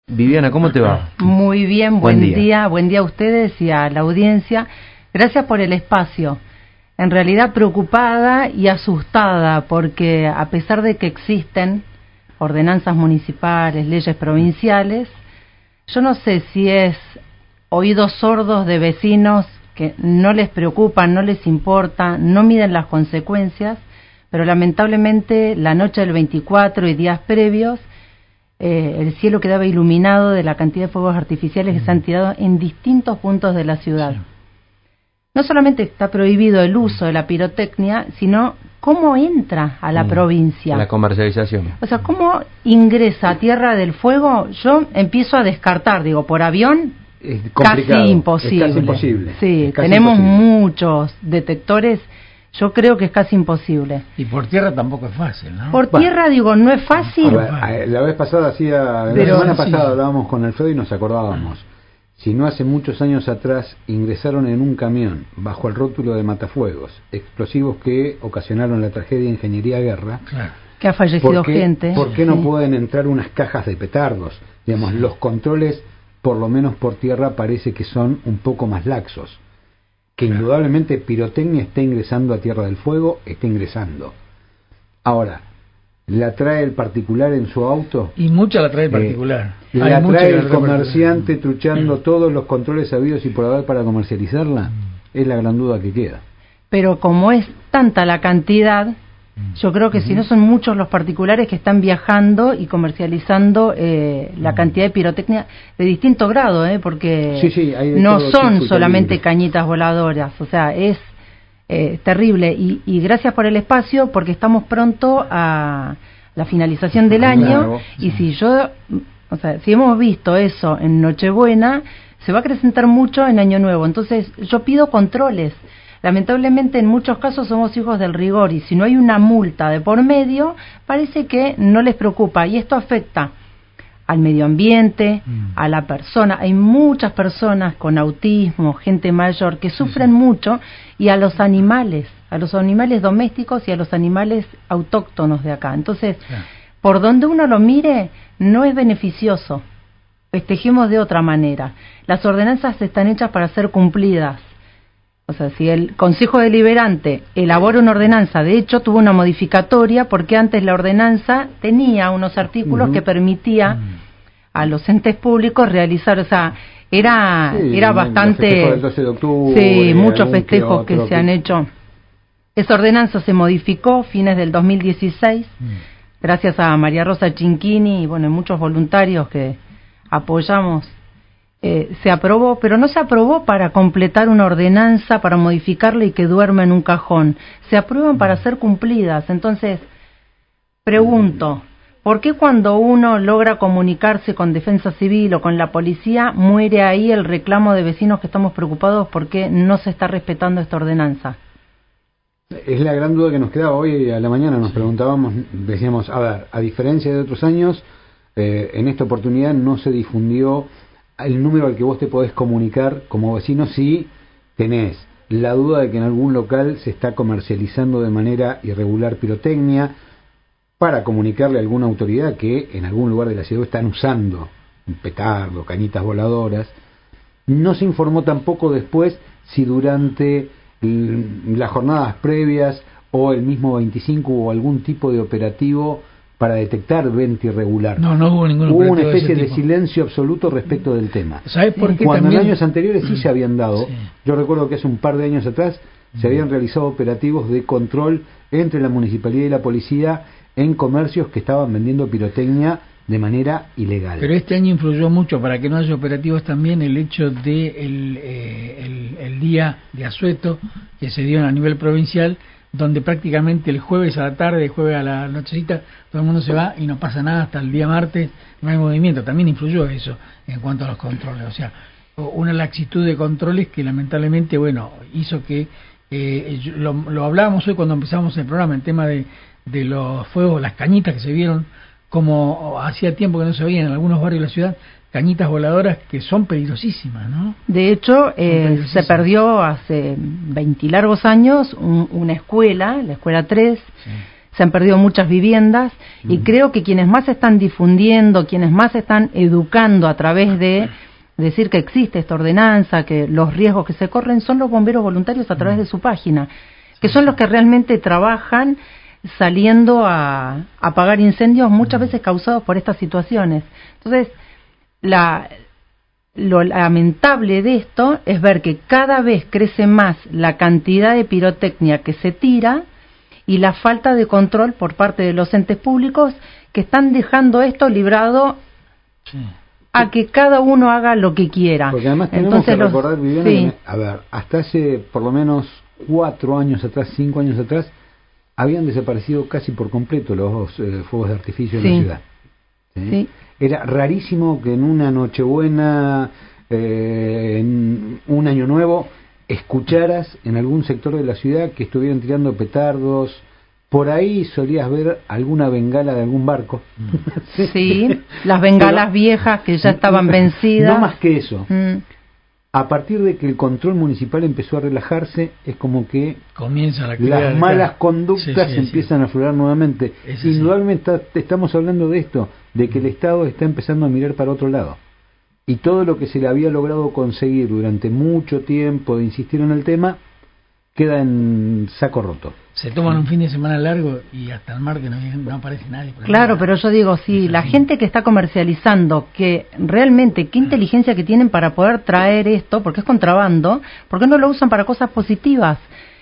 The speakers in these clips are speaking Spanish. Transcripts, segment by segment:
Viviana, ¿cómo te va? Muy bien, buen día a ustedes y a la audiencia. Gracias por el espacio. En realidad preocupada y asustada porque a pesar de que existen ordenanzas municipales, leyes provinciales, yo no sé si es oídos sordos de vecinos que no les preocupan, no les importa, no miden las consecuencias, pero lamentablemente la noche del 24 y días previos el cielo quedaba iluminado de la cantidad de fuegos artificiales que se han tirado en distintos puntos de la ciudad. Sí. No solamente está prohibido el uso de la pirotecnia, sino cómo entra a la provincia. La comercialización. O sea, cómo ingresa a Tierra del Fuego, yo empiezo a descartar, digo, por avión, casi imposible. Es casi imposible. Sí, tenemos muchos detectores. Yo creo que es casi imposible. Y por tierra tampoco es fácil, ¿no? Por tierra, digo, no es fácil. La vez pasada, la semana pasada hablábamos con Alfredo y nos acordábamos. Si no hace muchos años atrás ingresaron en un camión, bajo el rótulo de matafuegos, explosivos que ocasionaron la tragedia de Ingeniería Guerra. Claro. Que ha fallecido gente. ¿Por qué no pueden entrar unas cajas de petardos? Digamos, los controles, por lo menos por tierra, parece que son un poco más laxos. Que indudablemente pirotecnia está ingresando a Tierra del Fuego, está ingresando. Ahora, ¿la trae el particular en su auto? Y mucha la trae el particular. ¿La trae el comerciante truchando todos los controles habidos y por haber para comercializarla? Es la gran duda que queda. Pero como es tanta la cantidad, yo creo que si no son muchos los particulares que están viajando y comercializando la cantidad de pirotecnia de distinto grado, porque no son solamente cañitas voladoras, o sea, es terrible. Y gracias por el espacio, porque estamos pronto a la finalización del año, y si hemos visto eso en Nochebuena, se va a acrecentar mucho en Año Nuevo. Entonces yo pido controles. Lamentablemente en muchos casos somos hijos del rigor y si no hay una multa de por medio, parece que no les preocupa y esto afecta al medio ambiente, a la persona. Hay muchas personas con autismo, gente mayor que sufren mucho y a los animales domésticos y a los animales autóctonos de acá. Entonces, por donde uno lo mire, no es beneficioso. Festejemos de otra manera. Las ordenanzas están hechas para ser cumplidas. O sea, si el Consejo Deliberante elabora una ordenanza, de hecho tuvo una modificatoria porque antes la ordenanza tenía unos artículos que permitía a los entes públicos realizar, o sea, era bastante... El 12 de octubre, muchos festejos que se han hecho. Esa ordenanza se modificó fines del 2016, gracias a María Rosa Chinchini y muchos voluntarios que apoyamos. Se aprobó, pero no se aprobó para completar una ordenanza, para modificarla y que duerma en un cajón. Se aprueban para ser cumplidas. Entonces, pregunto, ¿por qué cuando uno logra comunicarse con Defensa Civil o con la policía, muere ahí el reclamo de vecinos que estamos preocupados porque no se está respetando esta ordenanza? Es la gran duda que nos quedaba hoy a la mañana. Nos preguntábamos, decíamos, a diferencia de otros años, en esta oportunidad no se difundió el número al que vos te podés comunicar como vecino si tenés la duda de que en algún local se está comercializando de manera irregular pirotecnia, para comunicarle a alguna autoridad que en algún lugar de la ciudad están usando un petardo, cañitas voladoras. No se informó tampoco después si durante las jornadas previas o el mismo 25 hubo algún tipo de operativo para detectar venta irregular. No hubo ningún operativo. Hubo una especie de silencio absoluto respecto del tema. ¿Sabes por qué? Cuando también... en años anteriores sí se habían dado, yo recuerdo que hace un par de años atrás se habían realizado operativos de control entre la municipalidad y la policía en comercios que estaban vendiendo pirotecnia de manera ilegal. Pero este año influyó mucho para que no haya operativos también el hecho de el día de asueto que se dio a nivel provincial, donde prácticamente el jueves a la tarde, el jueves a la nochecita, todo el mundo se va y no pasa nada hasta el día martes, no hay movimiento. También influyó eso en cuanto a los controles, o sea, una laxitud de controles que lamentablemente, hizo que, lo hablábamos hoy cuando empezamos el programa, el tema de los fuegos, las cañitas que se vieron, como hacía tiempo que no se veían en algunos barrios de la ciudad, cañitas voladoras que son peligrosísimas, ¿no? De hecho, se perdió hace 20 largos años una escuela, la escuela 3, se han perdido muchas viviendas y creo que quienes más están difundiendo, quienes más están educando a través de decir que existe esta ordenanza, que los riesgos que se corren, son los bomberos voluntarios a través de su página, que son los que realmente trabajan saliendo a apagar incendios muchas veces causados por estas situaciones. Entonces, lo lamentable de esto es ver que cada vez crece más la cantidad de pirotecnia que se tira y la falta de control por parte de los entes públicos que están dejando esto librado a que cada uno haga lo que quiera. Porque además tenemos que recordar, Viviana, que, a ver, hasta hace por lo menos 4 años atrás, 5 años atrás, habían desaparecido casi por completo los fuegos de artificio en la ciudad. ¿Sí? Era rarísimo que en una Nochebuena, en un Año Nuevo, escucharas en algún sector de la ciudad que estuvieran tirando petardos. Por ahí solías ver alguna bengala de algún barco. Sí, las bengalas viejas que ya estaban vencidas. No más que eso. A partir de que el control municipal empezó a relajarse, es como que comienza las malas conductas empiezan a aflorar nuevamente. Indudablemente estamos hablando de esto, de que el Estado está empezando a mirar para otro lado. Y todo lo que se le había logrado conseguir durante mucho tiempo de insistir en el tema, queda en saco roto. Se toman un fin de semana largo y hasta el martes no aparece nadie. Claro, pero yo digo, si la gente que está comercializando, que realmente, qué inteligencia que tienen para poder traer esto, porque es contrabando, ¿por qué no lo usan para cosas positivas?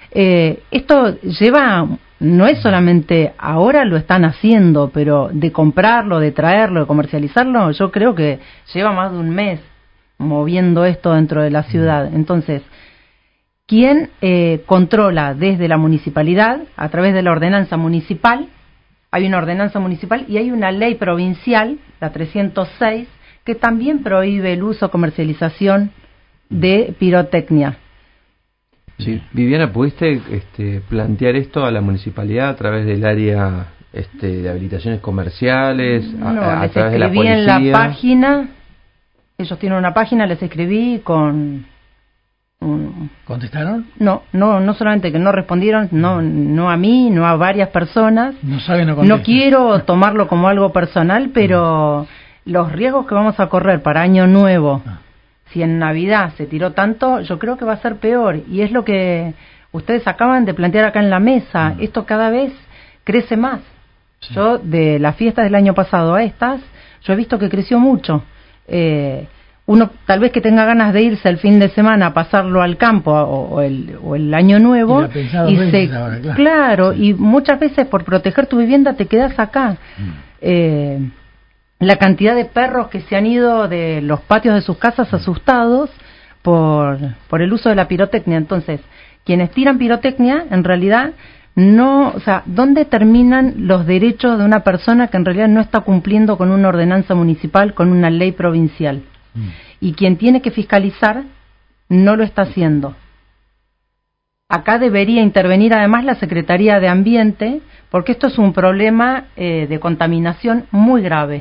Esto lleva, no es solamente ahora lo están haciendo, pero de comprarlo, de traerlo, de comercializarlo, yo creo que lleva más de un mes moviendo esto dentro de la ciudad. Entonces, ¿quién controla desde la municipalidad, a través de la ordenanza municipal? Hay una ordenanza municipal y hay una ley provincial, la 306, que también prohíbe el uso o comercialización de pirotecnia. Sí. Viviana, ¿pudiste plantear esto a la municipalidad a través del área de habilitaciones comerciales, a través de la policía? Les escribí en la página, ellos tienen una página, les escribí con... ¿Contestaron? No solamente que no respondieron, no a mí, no a varias personas. No saben, no contestan. No quiero tomarlo como algo personal, pero los riesgos que vamos a correr para Año Nuevo, si en Navidad se tiró tanto, yo creo que va a ser peor. Y es lo que ustedes acaban de plantear acá en la mesa. Esto cada vez crece más. Sí. Yo, de las fiestas del año pasado a estas, yo he visto que creció mucho. Uno tal vez que tenga ganas de irse el fin de semana a pasarlo al campo o el Año Nuevo y claro, sí. Y muchas veces por proteger tu vivienda te quedas acá. La cantidad de perros que se han ido de los patios de sus casas asustados por el uso de la pirotecnia. Entonces, quienes tiran pirotecnia en realidad no, o sea, ¿dónde terminan los derechos de una persona que en realidad no está cumpliendo con una ordenanza municipal, con una ley provincial? Y quien tiene que fiscalizar no lo está haciendo. Acá debería intervenir además la Secretaría de Ambiente, porque esto es un problema de contaminación muy grave.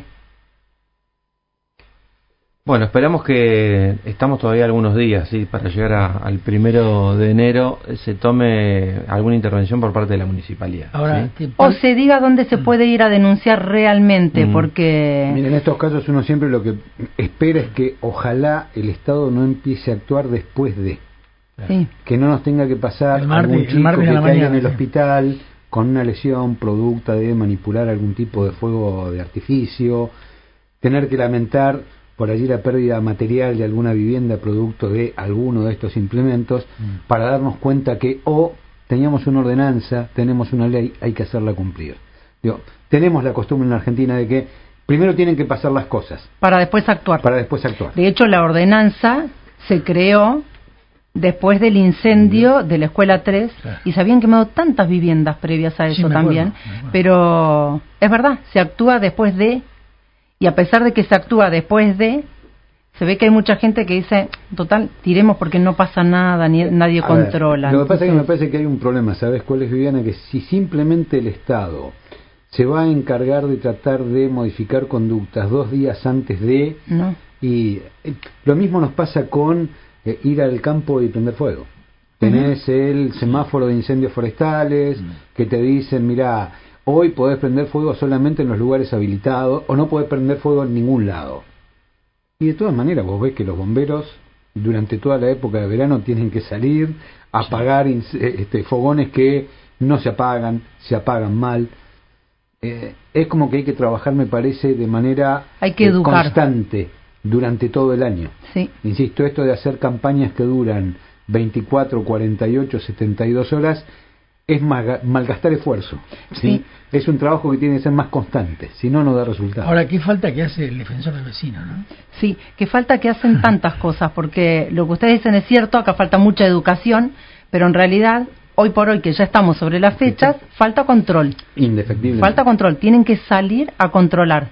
Bueno, esperamos que estamos todavía algunos días, ¿sí? Para llegar al 1 de enero se tome alguna intervención por parte de la municipalidad. Ahora, ¿sí? O se diga dónde se puede ir a denunciar realmente, porque... Miren, en estos casos uno siempre lo que espera es que ojalá el Estado no empiece a actuar después de. Sí. Que no nos tenga que pasar algún chico que caiga en el hospital con una lesión producto de manipular algún tipo de fuego de artificio, tener que lamentar por allí la pérdida material de alguna vivienda producto de alguno de estos implementos, para darnos cuenta que teníamos una ordenanza, tenemos una ley, hay que hacerla cumplir. Tenemos la costumbre en Argentina de que primero tienen que pasar las cosas para después actuar. De hecho, la ordenanza se creó después del incendio de la Escuela 3, claro. Y se habían quemado tantas viviendas previas a eso también, pero es verdad, se actúa después de. Y a pesar de que se actúa después de, se ve que hay mucha gente que dice, total, tiremos porque no pasa nada, nadie controla. Lo que pasa es que me parece que hay un problema, ¿sabes cuál es, Viviana? Que si simplemente el Estado se va a encargar de tratar de modificar conductas 2 días antes de... No. Y lo mismo nos pasa con ir al campo y prender fuego. Tenés el semáforo de incendios forestales que te dicen, mirá, hoy podés prender fuego solamente en los lugares habilitados o no podés prender fuego en ningún lado. Y de todas maneras vos ves que los bomberos durante toda la época de verano tienen que salir a apagar fogones que no se apagan mal. Es como que hay que trabajar, me parece, de manera constante durante todo el año. Sí. Insisto, esto de hacer campañas que duran 24, 48, 72 horas es malgastar esfuerzo. ¿sí? Es un trabajo que tiene que ser más constante, si no, no da resultado. Ahora, ¿qué falta que hace el defensor del vecino, no? Sí, que falta que hacen tantas cosas, porque lo que ustedes dicen es cierto, acá falta mucha educación, pero en realidad, hoy por hoy que ya estamos sobre las fechas, falta control. Indefectible. Falta control, tienen que salir a controlar.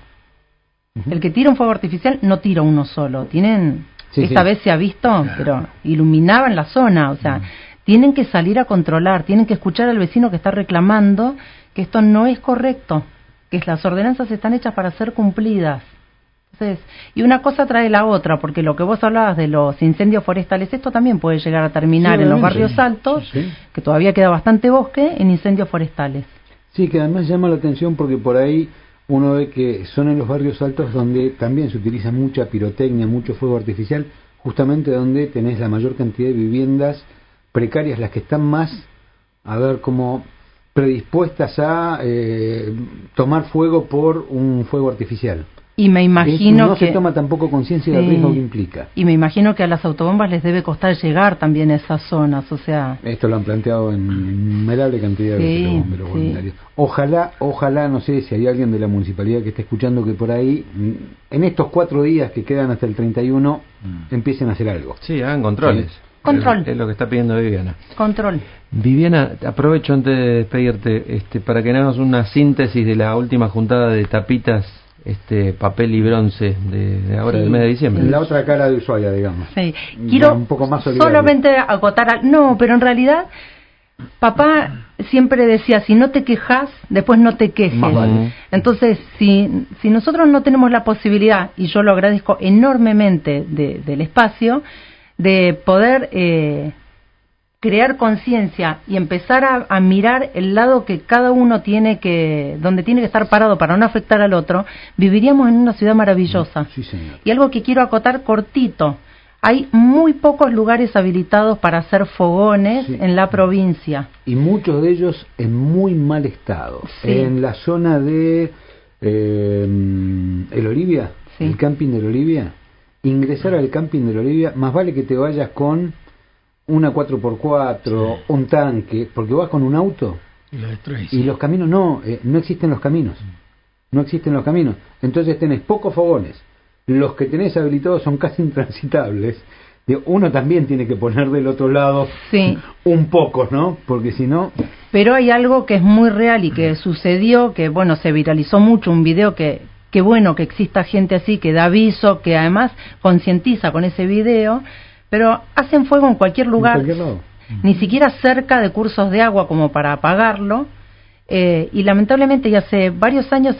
El que tira un fuego artificial no tira uno solo, tienen... Esta vez se ha visto, pero iluminaban la zona, o sea... Tienen que salir a controlar, tienen que escuchar al vecino que está reclamando que esto no es correcto, que las ordenanzas están hechas para ser cumplidas. Entonces, y una cosa trae la otra, porque lo que vos hablabas de los incendios forestales, esto también puede llegar a terminar en los barrios altos, que todavía queda bastante bosque, en incendios forestales. Sí, que además llama la atención porque por ahí uno ve que son en los barrios altos donde también se utiliza mucha pirotecnia, mucho fuego artificial, justamente donde tenés la mayor cantidad de viviendas precarias, las que están más, a ver, como predispuestas a tomar fuego por un fuego artificial. Y me imagino no se toma tampoco conciencia del riesgo que implica. Y me imagino que a las autobombas les debe costar llegar también a esas zonas, o sea... Esto lo han planteado en innumerable cantidad de los bomberos voluntarios. Ojalá, no sé si hay alguien de la municipalidad que esté escuchando que por ahí, en estos 4 días que quedan hasta el 31, empiecen a hacer algo. Sí, hagan controles. Sí. Control. Es lo que está pidiendo Viviana. Control. Viviana, aprovecho antes de despedirte para que hagas una síntesis de la última juntada de tapitas, papel y bronce de ahora del mes de diciembre. La otra cara de Ushuaia, digamos. Sí. Quiero un poco más solidario. Solamente acotar no, pero en realidad papá siempre decía, si no te quejas, después no te quejes. Más vale. Entonces, si nosotros no tenemos la posibilidad, y yo lo agradezco enormemente del espacio, de poder crear conciencia y empezar a mirar el lado que cada uno donde tiene que estar parado para no afectar al otro, viviríamos en una ciudad maravillosa. Sí, señor. Y algo que quiero acotar cortito, hay muy pocos lugares habilitados para hacer fogones en la provincia. Y muchos de ellos en muy mal estado. En la zona de El Olivia, el camping del Olivia, ingresar al camping de la Olivia, más vale que te vayas con una 4x4, un tanque, porque vas con un auto y los caminos no existen los caminos. No existen los caminos. Entonces tenés pocos fogones. Los que tenés habilitados son casi intransitables. Uno también tiene que poner del otro lado un poco, ¿no? Porque si no... Pero hay algo que es muy real y que sucedió, que bueno, se viralizó mucho, un video que bueno que exista gente así, que da aviso, que además concientiza con ese video, pero hacen fuego en cualquier lugar, ni siquiera cerca de cursos de agua como para apagarlo, y lamentablemente ya hace varios años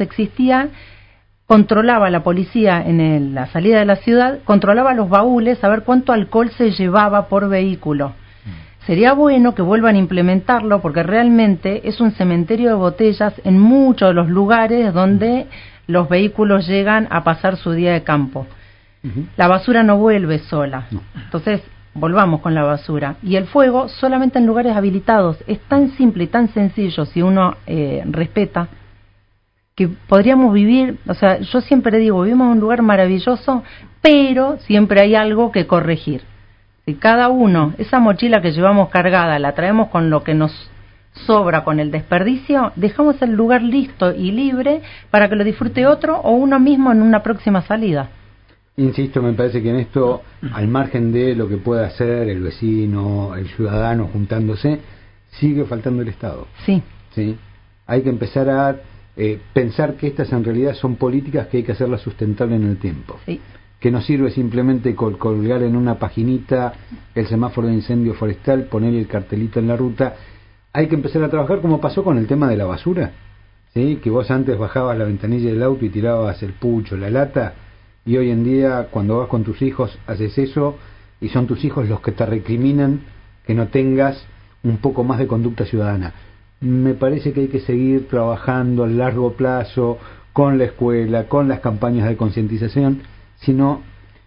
controlaba la policía en la salida de la ciudad, controlaba los baúles, a ver cuánto alcohol se llevaba por vehículo. Sería bueno que vuelvan a implementarlo porque realmente es un cementerio de botellas en muchos de los lugares donde los vehículos llegan a pasar su día de campo. La basura no vuelve sola. Entonces, volvamos con la basura. Y el fuego solamente en lugares habilitados. Es tan simple y tan sencillo si uno respeta, que podríamos vivir, o sea, yo siempre digo, vivimos en un lugar maravilloso, pero siempre hay algo que corregir. Si cada uno, esa mochila que llevamos cargada, la traemos con lo que nos sobra, con el desperdicio, dejamos el lugar listo y libre para que lo disfrute otro o uno mismo en una próxima salida. Insisto, me parece que en esto, al margen de lo que pueda hacer el vecino, el ciudadano juntándose, sigue faltando el Estado. Sí. Hay que empezar a pensar que estas en realidad son políticas que hay que hacerlas sustentables en el tiempo. Que no sirve simplemente colgar en una paginita el semáforo de incendio forestal, poner el cartelito en la ruta. Hay que empezar a trabajar como pasó con el tema de la basura, ¿sí? Que vos antes bajabas la ventanilla del auto y tirabas el pucho, la lata, y hoy en día cuando vas con tus hijos haces eso y son tus hijos los que te recriminan que no tengas un poco más de conducta ciudadana. me parece que hay que seguir trabajando a largo plazo con la escuela, con las campañas de concientización, si no,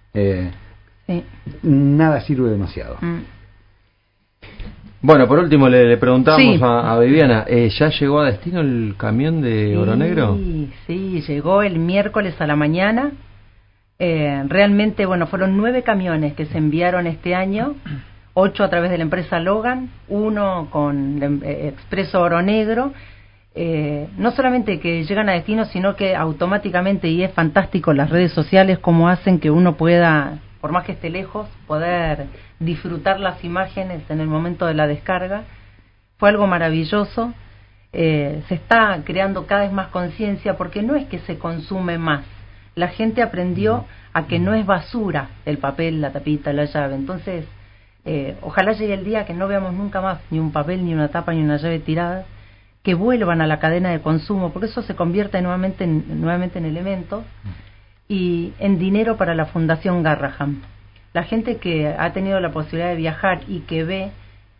nada sirve demasiado. Bueno, por último le preguntamos a Viviana, ¿ya llegó a destino el camión de Oro Negro? Sí, llegó el miércoles a la mañana. Realmente, bueno, fueron 9 camiones que se enviaron este año, 8 a través de la empresa Logan, 1 con Expreso Oro Negro. No solamente que llegan a destino, sino que automáticamente, y es fantástico las redes sociales como hacen que uno pueda, por más que esté lejos, poder disfrutar las imágenes en el momento de la descarga. Fue algo maravilloso. Se está creando cada vez más conciencia, porque no es que se consume más, la gente aprendió a que no es basura el papel, la tapita, la llave. Entonces ojalá llegue el día que no veamos nunca más ni un papel, ni una tapa, ni una llave tirada, que vuelvan a la cadena de consumo, porque eso se convierte nuevamente en elementos y en dinero para la Fundación Garrahan. La gente que ha tenido la posibilidad de viajar y que ve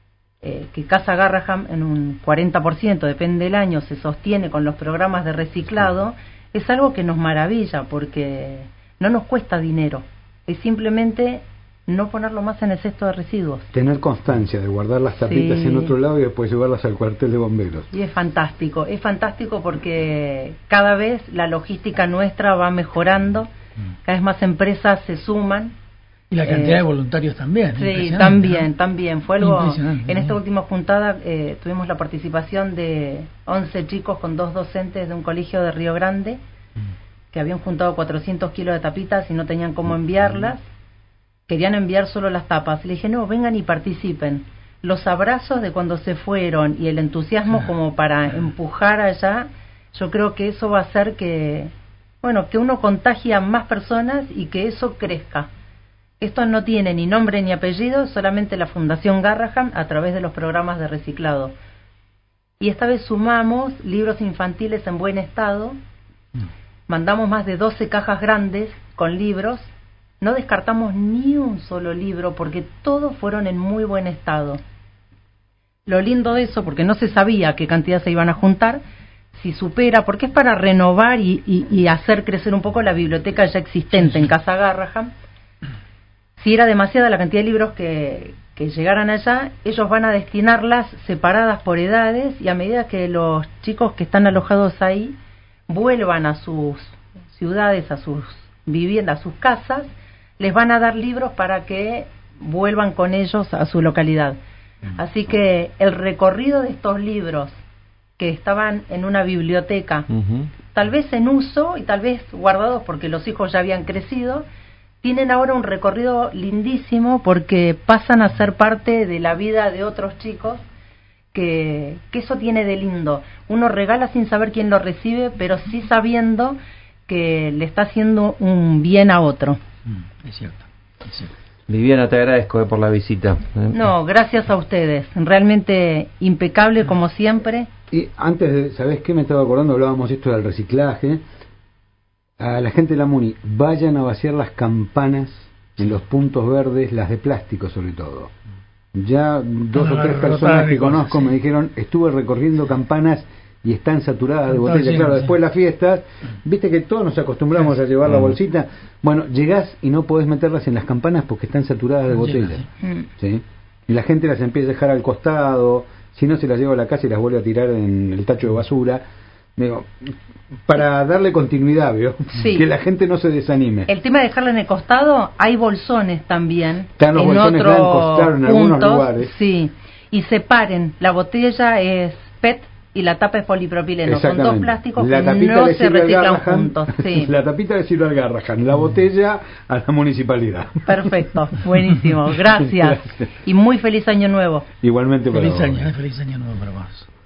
que Casa Garrahan en un 40%, depende del año, se sostiene con los programas de reciclado, es algo que nos maravilla, porque no nos cuesta dinero, es simplemente no ponerlo más en el cesto de residuos. Tener constancia de guardar las tapitas en otro lado y después llevarlas al cuartel de bomberos. Y es fantástico porque cada vez la logística nuestra va mejorando, cada vez más empresas se suman. Y la cantidad de voluntarios también. Sí, también. Fue algo, en esta última juntada tuvimos la participación de 11 chicos con 2 docentes de un colegio de Río Grande, que habían juntado 400 kilos de tapitas y no tenían cómo enviarlas. Querían enviar solo las tapas. Le dije, no, vengan y participen. Los abrazos de cuando se fueron y el entusiasmo como para empujar allá, yo creo que eso va a hacer que uno contagie a más personas y que eso crezca. Esto no tiene ni nombre ni apellido, solamente la Fundación Garrahan a través de los programas de reciclado. Y esta vez sumamos libros infantiles en buen estado, mandamos más de 12 cajas grandes con libros, no descartamos ni un solo libro porque todos fueron en muy buen estado. Lo lindo de eso, porque no se sabía qué cantidad se iban a juntar, si supera, porque es para renovar y hacer crecer un poco la biblioteca ya existente en Casa Garrahan. Si era demasiada la cantidad de libros que llegaran allá, ellos van a destinarlas separadas por edades, y a medida que los chicos que están alojados ahí vuelvan a sus ciudades, a sus viviendas, a sus casas, les van a dar libros para que vuelvan con ellos a su localidad. Así que el recorrido de estos libros que estaban en una biblioteca, tal vez en uso y tal vez guardados porque los hijos ya habían crecido, tienen ahora un recorrido lindísimo porque pasan a ser parte de la vida de otros chicos, que eso tiene de lindo. Uno regala sin saber quién lo recibe, pero sí sabiendo que le está haciendo un bien a otro. Es cierto. Viviana, te agradezco por la visita. No, gracias a ustedes. Realmente impecable como siempre. Y antes de, ¿sabés qué? Me estaba acordando, hablábamos esto del reciclaje. A la gente de la MUNI, vayan a vaciar las campanas en los puntos verdes, las de plástico sobre todo. Ya 2 o 3 personas que conozco me dijeron, estuve recorriendo campanas y están saturadas de botella. Claro, después de las fiestas, viste que todos nos acostumbramos a llevar la bolsita. Bueno, llegás y no podés meterlas en las campanas porque están saturadas de botella. ¿Sí? Y la gente las empieza a dejar al costado, si no se las lleva a la casa y las vuelve a tirar en el tacho de basura. Digo, para darle continuidad, ¿vio? Sí. Que la gente no se desanime. El tema de dejarla en el costado, hay bolsones también. Están los bolsones blancos, claro, en algunos lugares. Sí, y separen, la botella es PET y la tapa es polipropileno. Son 2 plásticos que no se reciclan juntos. Sí. La tapita le sirve al Garrahan, la botella a la municipalidad. Perfecto, buenísimo, gracias. Y muy feliz año nuevo. Igualmente para vos. Feliz año nuevo para vos.